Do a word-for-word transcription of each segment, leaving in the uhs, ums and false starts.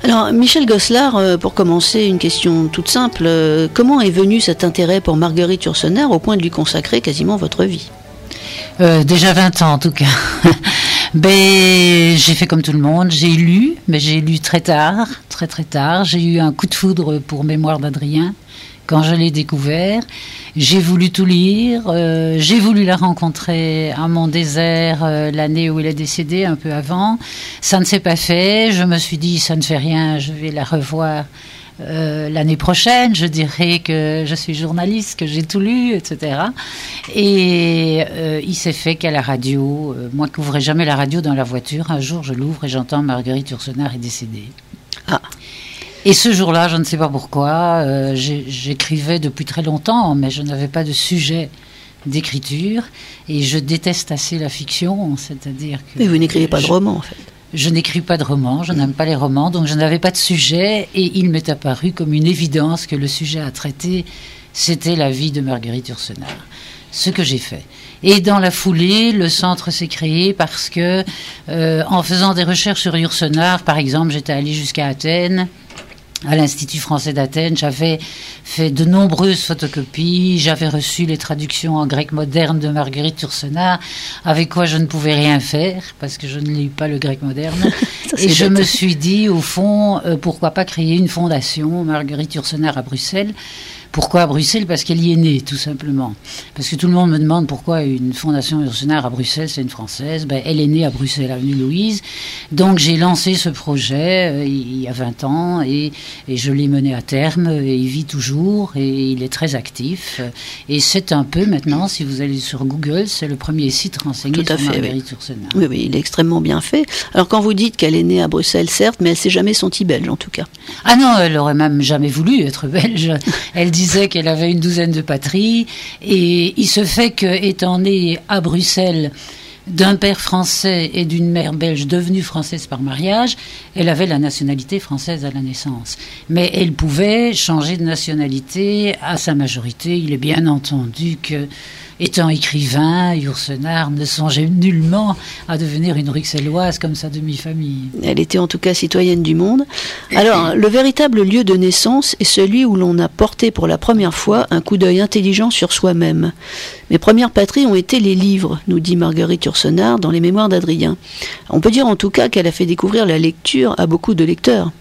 Alors, Michel Gosselin, euh, pour commencer, une question toute simple. Euh, comment est venu cet intérêt pour Marguerite Yourcenar au point de lui consacrer quasiment votre vie ? euh, Déjà vingt ans en tout cas. Ben, j'ai fait comme tout le monde, j'ai lu, mais j'ai lu très tard, très très tard. J'ai eu un coup de foudre pour Mémoires d'Adrien quand je l'ai découvert. J'ai voulu tout lire, euh, j'ai voulu la rencontrer à mon désert euh, l'année où elle est décédée, un peu avant. Ça ne s'est pas fait, je me suis dit ça ne fait rien, je vais la revoir Euh, l'année prochaine, je dirais que je suis journaliste, que j'ai tout lu, et cetera. Et euh, il s'est fait qu'à la radio, euh, moi qui n'ouvrais jamais la radio dans la voiture, un jour je l'ouvre et j'entends Marguerite Yourcenar est décédée. Ah. Et ce jour-là, je ne sais pas pourquoi, euh, j'écrivais depuis très longtemps, mais je n'avais pas de sujet d'écriture. Et je déteste assez la fiction, c'est-à-dire que... Mais vous n'écrivez pas je... de roman, en fait. Je n'écris pas de romans, je n'aime pas les romans, donc je n'avais pas de sujet, et il m'est apparu comme une évidence que le sujet à traiter, c'était la vie de Marguerite Yourcenar. Ce que j'ai fait. Et dans la foulée, le centre s'est créé parce que, euh, en faisant des recherches sur Yourcenar, par exemple, j'étais allée jusqu'à Athènes, à l'Institut français d'Athènes, j'avais fait de nombreuses photocopies, j'avais reçu les traductions en grec moderne de Marguerite Yourcenar, avec quoi je ne pouvais rien faire, parce que je ne lis pas le grec moderne. Ça, et je me suis dit, au fond, euh, pourquoi pas créer une fondation, Marguerite Yourcenar à Bruxelles. Pourquoi à Bruxelles ? Parce qu'elle y est née, tout simplement. Parce que tout le monde me demande pourquoi une fondation Yourcenar à Bruxelles, c'est une Française. Ben, elle est née à Bruxelles, avenue Louise. Donc j'ai lancé ce projet euh, il y a vingt ans et, et je l'ai mené à terme. Et il vit toujours et il est très actif. Et c'est un peu maintenant, si vous allez sur Google, c'est le premier site renseigné sur Marguerite oui. Yourcenar. Oui, oui, il est extrêmement bien fait. Alors quand vous dites qu'elle est née à Bruxelles, certes, mais elle ne s'est jamais sentie belge en tout cas. Ah non, elle aurait même jamais voulu être belge. Elle disait qu'elle avait une douzaine de patries et il se fait que, étant née à Bruxelles d'un père français et d'une mère belge devenue française par mariage, elle avait la nationalité française à la naissance. Mais elle pouvait changer de nationalité à sa majorité. Il est bien entendu que, étant écrivain, Yourcenar ne songeait nullement à devenir une bruxelloise comme sa demi-famille. Elle était en tout cas citoyenne du monde. Alors, le véritable lieu de naissance est celui où l'on a porté pour la première fois un coup d'œil intelligent sur soi-même. Mes premières patries ont été les livres, nous dit Marguerite Yourcenar dans les Mémoires d'Adrien. On peut dire en tout cas qu'elle a fait découvrir la lecture à beaucoup de lecteurs.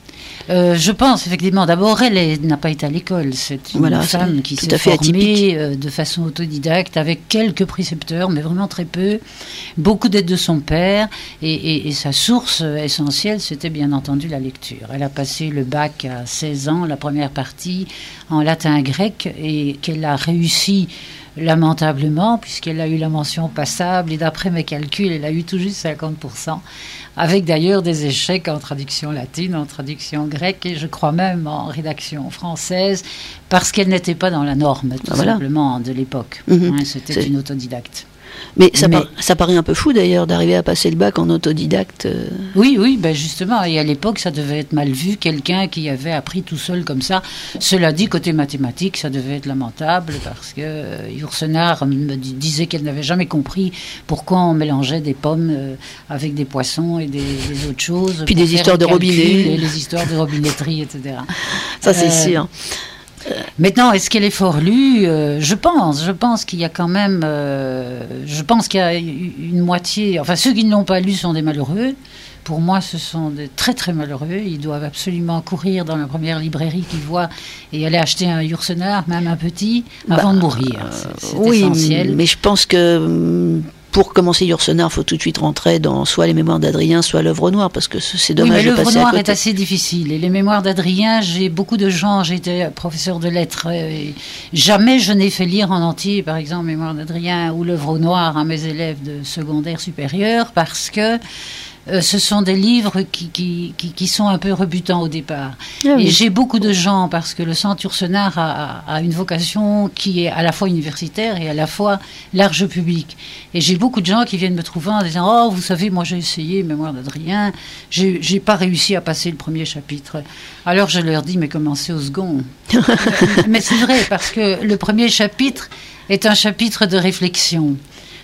Euh, je pense effectivement, d'abord elle, elle n'a pas été à l'école, c'est une voilà, femme qui s'est formée euh, de façon autodidacte avec quelques précepteurs, mais vraiment très peu, beaucoup d'aide de son père et, et, et sa source essentielle c'était bien entendu la lecture. Elle a passé le bac à seize ans, la première partie en latin grec et qu'elle a réussi lamentablement puisqu'elle a eu la mention passable et d'après mes calculs elle a eu tout juste cinquante pour cent. Avec d'ailleurs des échecs en traduction latine, en traduction grecque et je crois même en rédaction française, parce qu'elle n'était pas dans la norme, tout ah, simplement, voilà. de l'époque. Mmh. Hein, c'était C'est... une autodidacte. Mais ça, Mais... Par, ça paraît un peu fou d'ailleurs d'arriver à passer le bac en autodidacte. Euh... Oui, oui, ben justement. Et à l'époque, ça devait être mal vu, quelqu'un qui avait appris tout seul comme ça. Cela dit, côté mathématiques, ça devait être lamentable parce que euh, Yourcenar me disait qu'elle n'avait jamais compris pourquoi on mélangeait des pommes euh, avec des poissons et des, des autres choses. Puis des histoires de robinet. Et les histoires de robinetterie, et cetera. Ça, c'est euh, sûr. Maintenant, est-ce qu'elle est fort lue ? euh, Je pense. Je pense qu'il y a quand même... Euh, je pense qu'il y a une moitié... Enfin, ceux qui ne l'ont pas lu sont des malheureux. Pour moi, ce sont des très, très malheureux. Ils doivent absolument courir dans la première librairie qu'ils voient et aller acheter un Yourcenar, même un petit, avant bah, de mourir. C'est, c'est oui, essentiel. Mais je pense que... Pour commencer Yourcenar, il faut tout de suite rentrer dans soit les Mémoires d'Adrien, soit l'œuvre noire, parce que c'est dommage oui, mais de passer à côté. L'œuvre noire est assez difficile. Et les Mémoires d'Adrien, j'ai beaucoup de gens, j'ai été professeur de lettres, et jamais je n'ai fait lire en entier, par exemple, Mémoires d'Adrien ou l'œuvre noire à mes élèves de secondaire supérieur, parce que Euh, ce sont des livres qui, qui, qui, qui sont un peu rebutants au départ. Ah oui. Et j'ai beaucoup de gens, parce que le Centre Yourcenar a, a une vocation qui est à la fois universitaire et à la fois large public. Et j'ai beaucoup de gens qui viennent me trouver en disant « Oh, vous savez, moi j'ai essayé Mémoires d'Adrien, j'ai, j'ai pas réussi à passer le premier chapitre. » Alors je leur dis « Mais commencez au second. » Mais c'est vrai, parce que le premier chapitre est un chapitre de réflexion.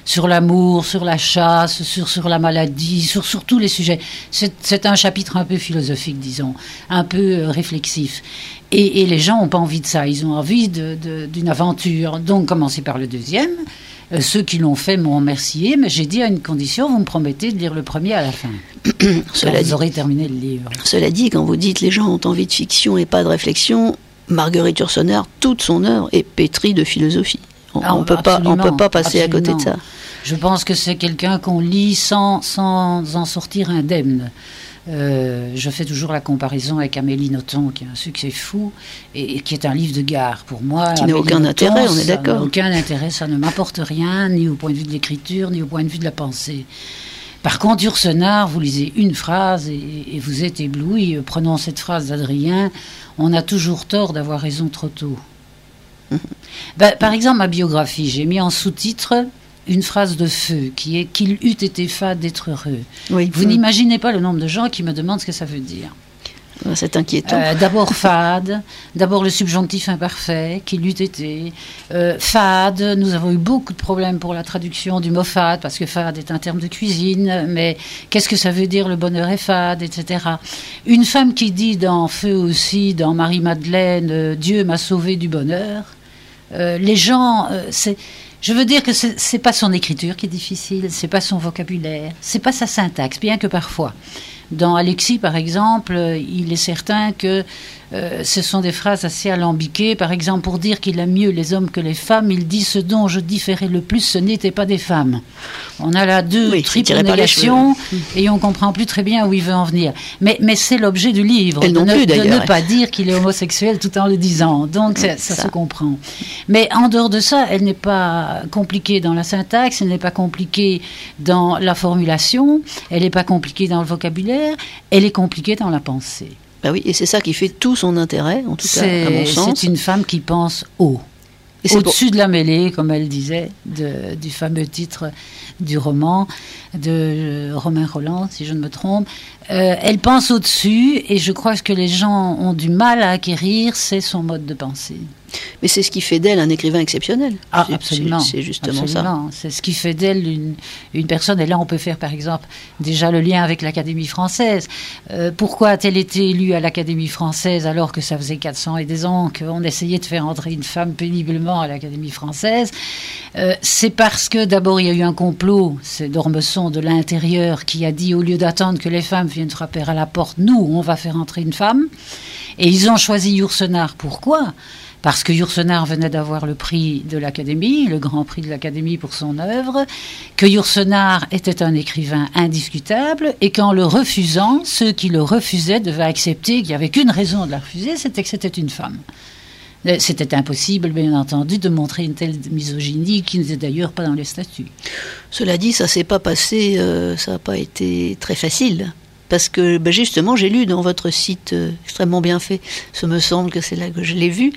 sur l'amour, sur la chasse, sur, sur la maladie, sur, sur tous les sujets. C'est, c'est un chapitre un peu philosophique, disons, un peu euh, réflexif. Et, et les gens n'ont pas envie de ça, ils ont envie de, de, d'une aventure. Donc, commencez par le deuxième. Euh, ceux qui l'ont fait m'ont remercié, mais j'ai dit à une condition, vous me promettez de lire le premier à la fin. Cela vous dit, aurez terminé le livre. Cela dit, quand vous dites les gens ont envie de fiction et pas de réflexion, Marguerite Yourcenar, toute son œuvre est pétrie de philosophie. On ne ah, peut pas, on peut pas passer absolument. à côté de ça. Je pense que c'est quelqu'un qu'on lit sans, sans en sortir indemne. Euh, je fais toujours la comparaison avec Amélie Nothomb, qui a un succès fou, et, et qui est un livre de gare. Pour moi, qui n'a aucun Nothomb, intérêt, on est d'accord. Ça n'a aucun intérêt, ça ne m'apporte rien, ni au point de vue de l'écriture, ni au point de vue de la pensée. Par contre, Yourcenar, vous lisez une phrase et, et vous êtes ébloui. Prenons cette phrase d'Adrien, on a toujours tort d'avoir raison trop tôt. Mmh. Ben, par exemple, ma biographie, j'ai mis en sous-titre une phrase de Feu, qui est « qu'il eût été fade d'être heureux ». Oui, vous mmh. n'imaginez pas le nombre de gens qui me demandent ce que ça veut dire. C'est inquiétant. Euh, d'abord fade, d'abord le subjonctif imparfait, qu'il eût été. Euh, fade, nous avons eu beaucoup de problèmes pour la traduction du mot fade, parce que fade est un terme de cuisine, mais qu'est-ce que ça veut dire le bonheur est fade, et cetera. Une femme qui dit dans Feu aussi, dans Marie-Madeleine, euh, Dieu m'a sauvé du bonheur, euh, les gens, euh, c'est... Je veux dire que c'est, c'est pas son écriture qui est difficile, c'est pas son vocabulaire, c'est pas sa syntaxe, bien que parfois. Dans Alexis, par exemple, il est certain que euh, ce sont des phrases assez alambiquées. Par exemple, pour dire qu'il aime mieux les hommes que les femmes, il dit « ce dont je différais le plus, ce n'était pas des femmes ». On a là deux oui, triples négations et on ne comprend plus très bien où il veut en venir. Mais, mais c'est l'objet du livre, de, non ne, plus, de ne pas dire qu'il est homosexuel tout en le disant. Donc ça, ça, ça se comprend. Mais en dehors de ça, elle n'est pas compliquée dans la syntaxe, elle n'est pas compliquée dans la formulation, elle n'est pas compliquée dans le vocabulaire, elle est compliquée dans la pensée. Ben oui, et c'est ça qui fait tout son intérêt, en tout c'est, cas, à mon sens. C'est une femme qui pense haut. Et au-dessus pour... de la mêlée, comme elle disait, de, du fameux titre du roman de Romain Rolland, si je ne me trompe. Euh, elle pense au-dessus, et je crois que ce que les gens ont du mal à acquérir, c'est son mode de pensée. Mais c'est ce qui fait d'elle un écrivain exceptionnel. Ah, c'est, absolument. C'est, c'est justement absolument. ça. C'est ce qui fait d'elle une, une personne. Et là, on peut faire, par exemple, déjà le lien avec l'Académie française. Euh, pourquoi a-t-elle été élue à l'Académie française alors que ça faisait quatre cents et des ans qu'on essayait de faire entrer une femme péniblement à l'Académie française? euh, C'est parce que, d'abord, il y a eu un complot, c'est d'Ormesson de l'intérieur, qui a dit, au lieu d'attendre que les femmes viennent frapper à la porte, nous, on va faire entrer une femme. Et ils ont choisi Yourcenar. Pourquoi ? Parce que Yourcenar venait d'avoir le prix de l'Académie, le grand prix de l'Académie pour son œuvre, que Yourcenar était un écrivain indiscutable, et qu'en le refusant, ceux qui le refusaient devaient accepter qu'il n'y avait qu'une raison de la refuser, c'était que c'était une femme. C'était impossible, bien entendu, de montrer une telle misogynie qui n'était d'ailleurs pas dans les statuts. Cela dit, ça s'est pas passé, euh, ça n'a pas été très facile. Parce que ben justement, j'ai lu dans votre site euh, extrêmement bien fait, ce me semble que c'est là que je l'ai vu,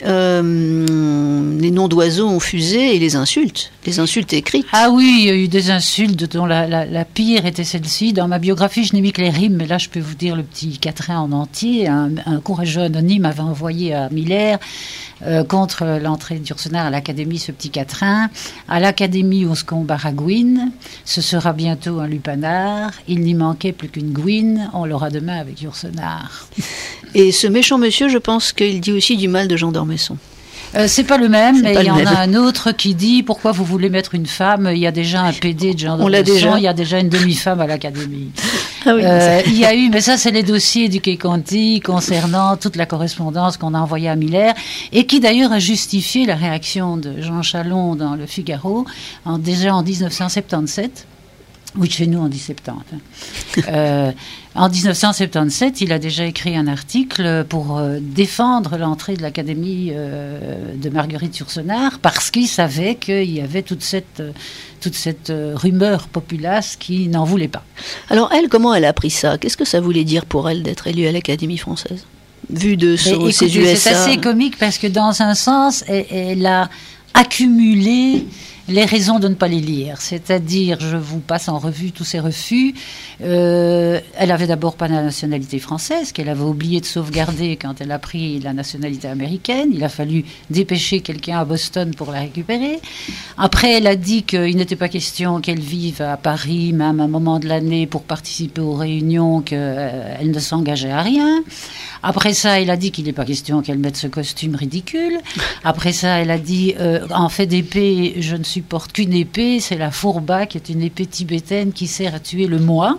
euh, les noms d'oiseaux ont fusé et les insultes, les insultes écrites. Ah oui, il y a eu des insultes dont la, la, la pire était celle-ci. Dans ma biographie, je n'ai mis que les rimes, mais là je peux vous dire le petit quatrain en entier. Un, un courageux anonyme avait envoyé à Miller euh, contre l'entrée d'Yourcenar à l'Académie ce petit quatrain. À l'Académie où se baragouine, ce sera bientôt un lupanar, il n'y manquait plus qu'une on l'aura demain avec Yourcenar. Et ce méchant monsieur, je pense qu'il dit aussi du mal de Jean d'Ormesson. Euh, c'est pas le même, c'est mais il y en même. a un autre qui dit pourquoi vous voulez mettre une femme, il y a déjà un P D de Jean On l'a d'Ormesson, déjà. il y a déjà une demi-femme à l'Académie. Ah oui, euh, il y a eu, mais ça c'est les dossiers du Quai Conti concernant toute la correspondance qu'on a envoyée à Miller, et qui d'ailleurs a justifié la réaction de Jean Chalon dans Le Figaro, en, déjà en dix-neuf cent soixante-dix-sept. Oui, chez nous en dix septembre. euh, en dix-neuf cent soixante-dix-sept, il a déjà écrit un article pour euh, défendre l'entrée de l'Académie euh, de Marguerite Yourcenar, parce qu'il savait qu'il y avait toute cette, euh, toute cette euh, rumeur populace qui n'en voulait pas. Alors elle, comment elle a pris ça ? Qu'est-ce que ça voulait dire pour elle d'être élue à l'Académie française ? Vu de so, écoutez, ses U S A. C'est assez comique parce que dans un sens, elle, elle a... accumuler les raisons de ne pas les lire. C'est-à-dire, je vous passe en revue tous ces refus. Euh, elle avait d'abord pas la nationalité française, qu'elle avait oublié de sauvegarder quand elle a pris la nationalité américaine. Il a fallu dépêcher quelqu'un à Boston pour la récupérer. Après, elle a dit qu'il n'était pas question qu'elle vive à Paris, même à un moment de l'année, pour participer aux réunions, qu'elle euh, ne s'engageait à rien. Après ça, elle a dit qu'il n'est pas question qu'elle mette ce costume ridicule. Après ça, elle a dit, euh, en fait d'épée, je ne supporte qu'une épée, c'est la fourba, qui est une épée tibétaine qui sert à tuer le moi.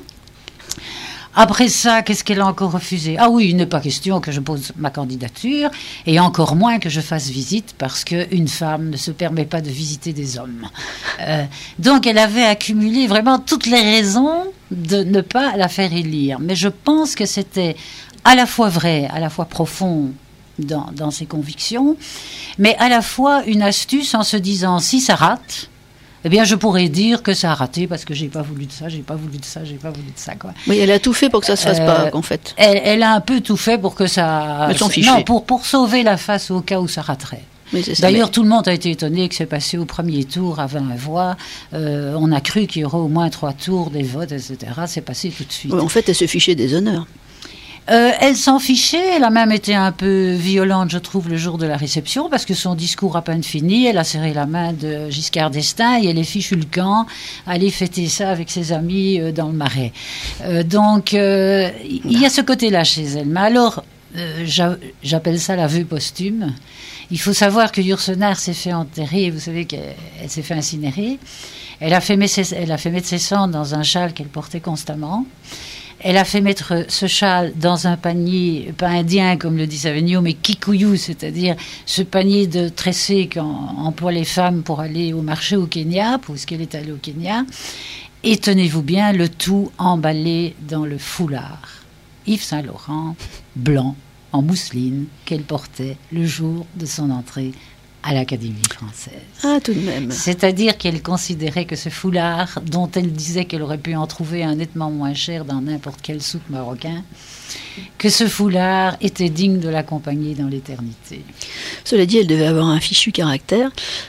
Après ça, qu'est-ce qu'elle a encore refusé? Ah oui, il n'est pas question que je pose ma candidature, et encore moins que je fasse visite, parce qu'une femme ne se permet pas de visiter des hommes. Euh, donc elle avait accumulé vraiment toutes les raisons de ne pas la faire élire. Mais je pense que c'était à la fois vrai, à la fois profond dans, dans ses convictions, mais à la fois une astuce en se disant, si ça rate, eh bien, je pourrais dire que ça a raté parce que j'ai pas voulu de ça, j'ai pas voulu de ça, j'ai pas voulu de ça, quoi. Oui, elle a tout fait pour que ça se fasse euh, pas, en fait. Elle, elle a un peu tout fait pour que ça... Elle s'en fichait. Non, pour, pour sauver la face au cas où ça raterait. Oui, c'est ça, D'ailleurs, mais... tout le monde a été étonné que c'est passé au premier tour à vingt voix. Euh, on a cru qu'il y aurait au moins trois tours des votes, et cetera. C'est passé tout de suite. Oui, en fait, elle se fichait des honneurs. Euh, elle s'en fichait, elle a même été un peu violente, je trouve, le jour de la réception, parce que son discours à peine fini, elle a serré la main de Giscard d'Estaing et elle est fichue le camp, aller fêter ça avec ses amis euh, dans le Marais. Euh, donc, euh, il y a ce côté-là chez elle. Mais alors, euh, j'a- j'appelle ça la vœu posthume. Il faut savoir que Yourcenar s'est fait enterrer, vous savez qu'elle elle s'est fait incinérer. Elle a fait mettre ses, elle a fait mettre ses cendres dans un châle qu'elle portait constamment. Elle a fait mettre ce châle dans un panier, pas indien comme le dit Savigno, mais kikuyu, c'est-à-dire ce panier de tressé qu'emploient les femmes pour aller au marché au Kenya, puisqu'elle est allée au Kenya. Et tenez-vous bien, le tout emballé dans le foulard Yves Saint-Laurent, blanc, en mousseline, qu'elle portait le jour de son entrée à l'Académie française. Ah, tout de même. C'est-à-dire qu'elle considérait que ce foulard, dont elle disait qu'elle aurait pu en trouver un nettement moins cher dans n'importe quel souk marocain, que ce foulard était digne de l'accompagner dans l'éternité. Cela dit, elle devait avoir un fichu caractère.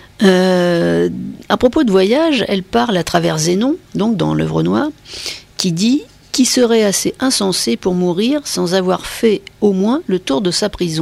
Euh, à propos de voyage, elle parle à travers Zénon, donc dans l'œuvre noire, qui dit « Qui serait assez insensé pour mourir sans avoir fait au moins le tour de sa prison ?»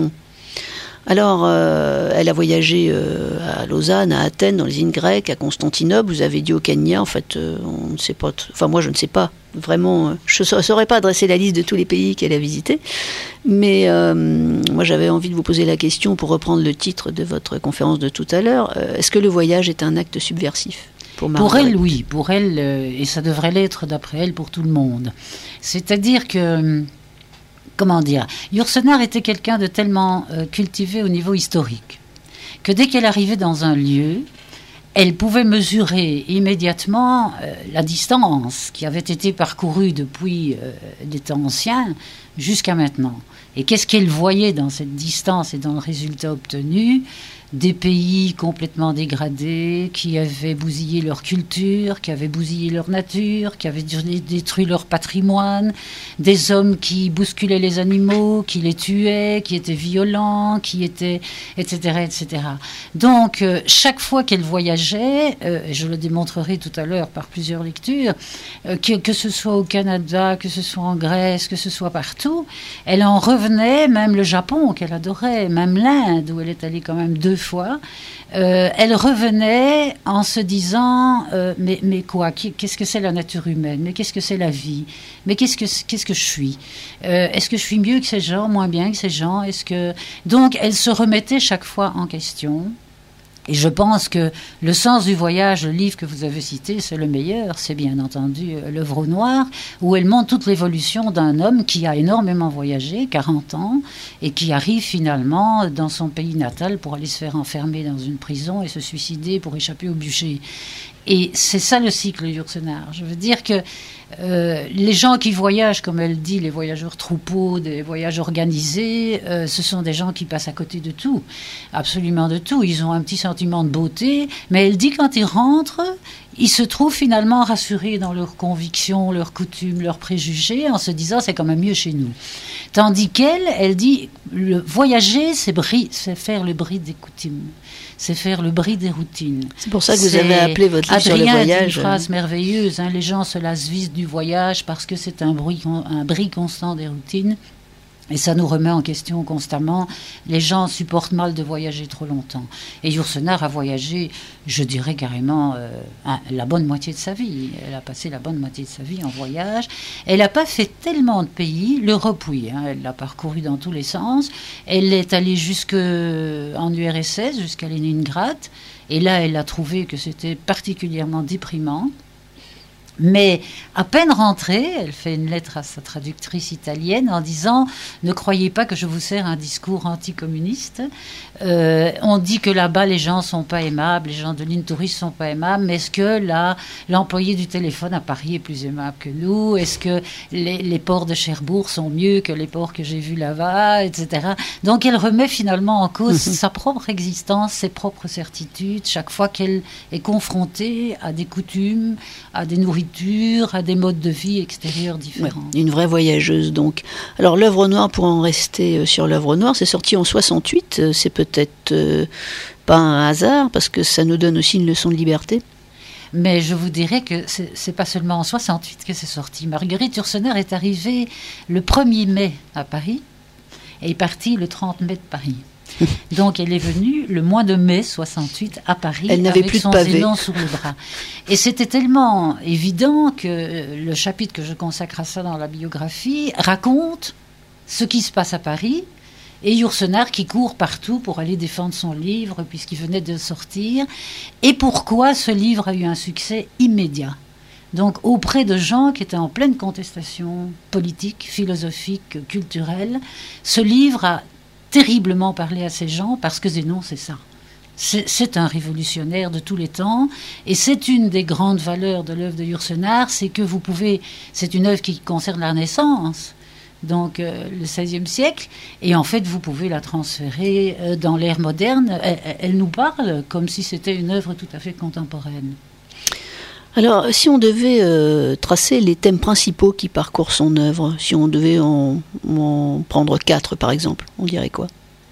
Alors, euh, elle a voyagé euh, à Lausanne, à Athènes, dans les îles grecques, à Constantinople. Vous avez dit au Kenya. En fait, euh, on ne sait pas. T- enfin, moi, je ne sais pas vraiment. Euh, je ne saurais pas dresser la liste de tous les pays qu'elle a visités. Mais euh, moi, j'avais envie de vous poser la question pour reprendre le titre de votre conférence de tout à l'heure. Euh, est-ce que le voyage est un acte subversif pour Pour Margaret ? elle, oui. Pour elle, euh, et ça devrait l'être d'après elle pour tout le monde. C'est-à-dire que... Comment dire, Yourcenar était quelqu'un de tellement euh, cultivé au niveau historique que dès qu'elle arrivait dans un lieu, elle pouvait mesurer immédiatement euh, la distance qui avait été parcourue depuis euh, des temps anciens jusqu'à maintenant. Et qu'est-ce qu'elle voyait dans cette distance et dans le résultat obtenu ? Des pays complètement dégradés, qui avaient bousillé leur culture, qui avaient bousillé leur nature, qui avaient détruit leur patrimoine, des hommes qui bousculaient les animaux, qui les tuaient, qui étaient violents, qui étaient, et cetera, et cetera. Donc, euh, chaque fois qu'elle voyageait, euh, et je le démontrerai tout à l'heure par plusieurs lectures, euh, que, que ce soit au Canada, que ce soit en Grèce, que ce soit partout, elle en revenait, même le Japon qu'elle adorait, même l'Inde où elle est allée quand même deux fois, euh, elle revenait en se disant euh, mais, mais quoi, qu'est-ce que c'est la nature humaine, mais qu'est-ce que c'est la vie, mais qu'est-ce que, qu'est-ce que je suis, euh, est-ce que je suis mieux que ces gens, moins bien que ces gens, est-ce que... Donc elle se remettait chaque fois en question. Et je pense que le sens du voyage, le livre que vous avez cité, c'est le meilleur. C'est bien entendu l'œuvre au noir, où elle montre toute l'évolution d'un homme qui a énormément voyagé, quarante ans, et qui arrive finalement dans son pays natal pour aller se faire enfermer dans une prison et se suicider pour échapper au bûcher. Et c'est ça le cycle Yourcenar. Je veux dire que euh, les gens qui voyagent, comme elle dit, les voyageurs troupeaux, des voyages organisés, euh, ce sont des gens qui passent à côté de tout, absolument de tout. Ils ont un petit sentiment de beauté, mais elle dit quand ils rentrent, ils se trouvent finalement rassurés dans leurs convictions, leurs coutumes, leurs préjugés, en se disant c'est quand même mieux chez nous. Tandis qu'elle, elle dit Le voyager, c'est, bri, c'est faire le bris des coutumes, c'est faire le bris des routines. C'est pour ça que vous avez appelé votre livre sur le voyage. Adrien a dit une phrase merveilleuse, hein, les gens se lassent vite du voyage parce que c'est un, bruit, un bris constant des routines. Et ça nous remet en question constamment. Les gens supportent mal de voyager trop longtemps. Et Yourcenar a voyagé, je dirais carrément, euh, la bonne moitié de sa vie. Elle a passé la bonne moitié de sa vie en voyage. Elle n'a pas fait tellement de pays. L'Europe, oui, hein, elle l'a parcouru dans tous les sens. Elle est allée jusqu'en U R S S, jusqu'à Leningrad. Et là, elle a trouvé que c'était particulièrement déprimant. Mais à peine rentrée, elle fait une lettre à sa traductrice italienne en disant « Ne croyez pas que je vous sers un discours anticommuniste. Euh, on dit que là-bas, les gens ne sont pas aimables, les gens de l'île touriste ne sont pas aimables, mais est-ce que là, l'employé du téléphone à Paris est plus aimable que nous? Est-ce que les, les ports de Cherbourg sont mieux que les ports que j'ai vus là-bas, et cetera » Donc elle remet finalement en cause sa propre existence, ses propres certitudes, chaque fois qu'elle est confrontée à des coutumes, à des nourritures, à des modes de vie extérieurs différents. Ouais, une vraie voyageuse donc. Alors l'œuvre noire, pour en rester sur l'œuvre noire, c'est sorti en soixante-huit, c'est peut-être euh, pas un hasard parce que ça nous donne aussi une leçon de liberté. Mais je vous dirais que c'est, c'est pas seulement en soixante-huit que c'est sorti. Marguerite Yourcenar est arrivée le premier mai à Paris et est partie le trente mai de Paris. Donc elle est venue le mois de mai soixante-huit à Paris elle n'avait avec plus son de pavé. Zénon sous le bras. Et c'était tellement évident que le chapitre que je consacre à ça dans la biographie raconte ce qui se passe à Paris et Yourcenar qui court partout pour aller défendre son livre puisqu'il venait de sortir et pourquoi ce livre a eu un succès immédiat. Donc auprès de gens qui étaient en pleine contestation politique, philosophique, culturelle, ce livre a terriblement parler à ces gens parce que Zénon, c'est ça. C'est, c'est un révolutionnaire de tous les temps et c'est une des grandes valeurs de l'œuvre de Yourcenar, c'est que vous pouvez... C'est une œuvre qui concerne la Renaissance, donc euh, le seizième siècle, et en fait, vous pouvez la transférer euh, dans l'ère moderne. Elle, elle nous parle comme si c'était une œuvre tout à fait contemporaine. Alors, si on devait euh, tracer les thèmes principaux qui parcourent son œuvre, si on devait en, en prendre quatre, par exemple, on dirait quoi?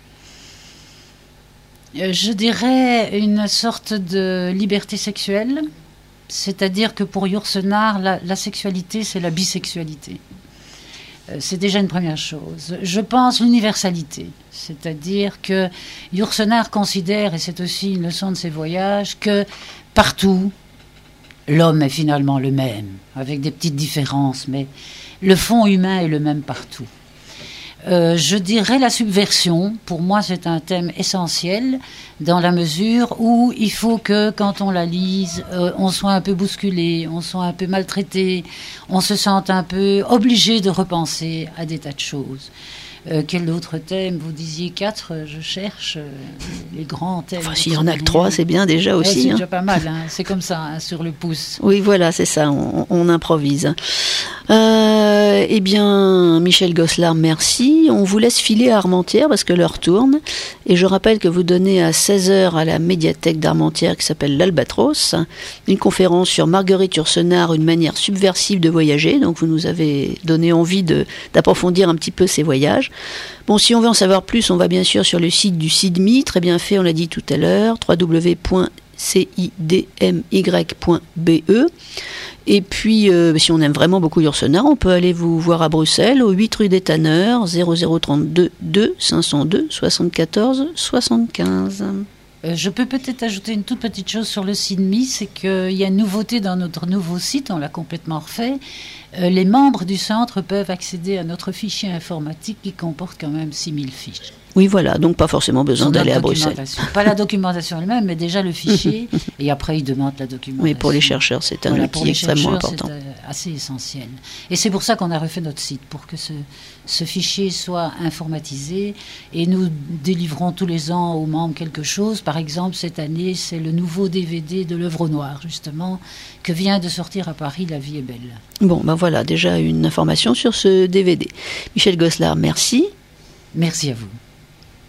Je dirais une sorte de liberté sexuelle, c'est-à-dire que pour Yourcenar, la, la sexualité, c'est la bisexualité. Euh, c'est déjà une première chose. Je pense l'universalité, c'est-à-dire que Yourcenar considère, et c'est aussi une leçon de ses voyages, que partout, l'homme est finalement le même, avec des petites différences, mais le fond humain est le même partout. Euh, je dirais la subversion, pour moi c'est un thème essentiel, dans la mesure où il faut que quand on la lise, euh, on soit un peu bousculé, on soit un peu maltraité, on se sente un peu obligé de repenser à des tas de choses. Euh, quel autre thème? Vous disiez quatre, je cherche euh, les grands thèmes. Enfin, s'il y en a que trois, c'est bien déjà aussi. Ouais, c'est hein. déjà pas mal, hein. C'est comme ça, hein, sur le pouce. Oui, voilà, c'est ça, on, on improvise. Euh, eh bien, Michel Gosselard, merci. On vous laisse filer à Armentières parce que l'heure tourne. Et je rappelle que vous donnez à seize heures à la médiathèque d'Armentières qui s'appelle l'Albatros une conférence sur Marguerite Yourcenar, une manière subversive de voyager. Donc vous nous avez donné envie de, d'approfondir un petit peu ces voyages. Bon, si on veut en savoir plus, on va bien sûr sur le site du CIDMI, très bien fait, on l'a dit tout à l'heure, w w w point c i d m y point b e. Et puis, euh, si on aime vraiment beaucoup Yourcenar, on peut aller vous voir à Bruxelles, au huit rue des Tanneurs, zéro zéro trente-deux deux cinq cent deux soixante-quatorze soixante-quinze. Euh, je peux peut-être ajouter une toute petite chose sur le CIDMI, c'est qu'il y a une nouveauté dans notre nouveau site, on l'a complètement refait. Euh, les membres du centre peuvent accéder à notre fichier informatique qui comporte quand même six mille fiches. Oui, voilà, donc pas forcément besoin d'aller à Bruxelles. Pas la documentation elle-même, mais déjà le fichier, et après ils demandent la documentation. Oui, pour les chercheurs, c'est un voilà, outil extrêmement important. C'est assez essentiel. Et c'est pour ça qu'on a refait notre site, pour que ce, ce fichier soit informatisé, et nous délivrons tous les ans aux membres quelque chose. Par exemple, cette année, c'est le nouveau D V D de l'œuvre noire, justement, que vient de sortir à Paris, La vie est belle. Bon, ben voilà, déjà une information sur ce D V D. Michel Gosselard, merci. Merci à vous.